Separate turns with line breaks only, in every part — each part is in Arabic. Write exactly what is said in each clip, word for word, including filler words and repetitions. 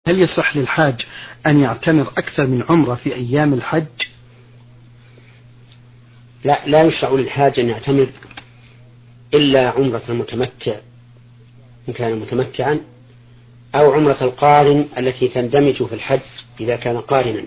هل يصح للحاج أن يعتمر أكثر من عمرة في أيام الحج؟
لا لا يشرع للحاج أن يعتمر إلا عمرة المتمتع إن كان متمتعا، أو عمرة القارن التي تندمج في الحج إذا كان قارنا.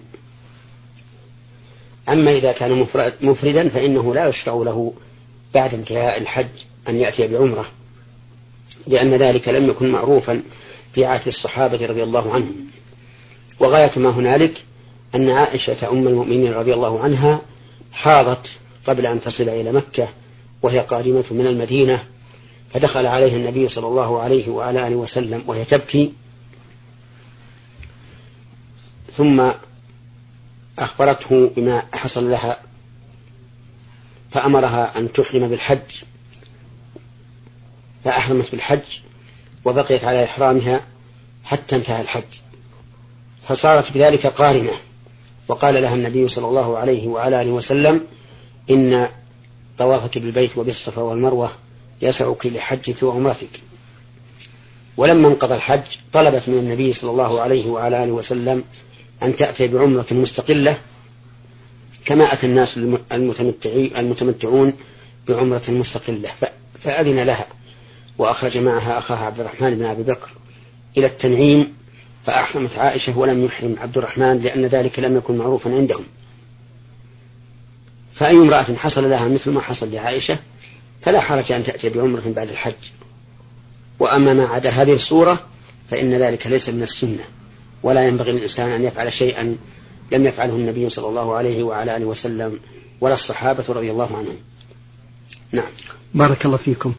أما إذا كان مفردا فإنه لا يشرع له بعد انتهاء الحج أن يأتي بعمرة، لأن ذلك لم يكن معروفا في عهد الصحابة رضي الله عنهم. وغاية ما هنالك أن عائشة أم المؤمنين رضي الله عنها حاضت قبل أن تصل إلى مكة وهي قادمة من المدينة، فدخل عليها النبي صلى الله عليه وعلى آله وسلم وهي تبكي، ثم أخبرته بما حصل لها فأمرها أن تحرم بالحج، فأحرمت بالحج وبقيت على إحرامها حتى انتهى الحج، فصارت بذلك قارنة. وقال لها النبي صلى الله عليه وعلى آله وسلم: إن طوافك بالبيت وبالصفا والمروة يسعك لحجك وعمرتك. ولما انقضى الحج طلبت من النبي صلى الله عليه وعلى آله وسلم أن تأتي بعمرة مستقلة كما أتى الناس المتمتعون بعمرة مستقلة، فأذن لها، وأخرج معها أخاها عبد الرحمن بن أبي بكر إلى التنعيم، فأحرمت عائشة ولم يحرم عبد الرحمن لأن ذلك لم يكن معروفا عندهم. فأي امرأة حصل لها مثل ما حصل لعائشة فلا حرج أن تأتي بعمرة بعد الحج. وأما ما عدا هذه الصورة فإن ذلك ليس من السنة، ولا ينبغي للإنسان أن يفعل شيئا لم يفعله النبي صلى الله عليه وعلى آله وسلم ولا الصحابة رضي الله عنهم. نعم.
بارك الله فيكم.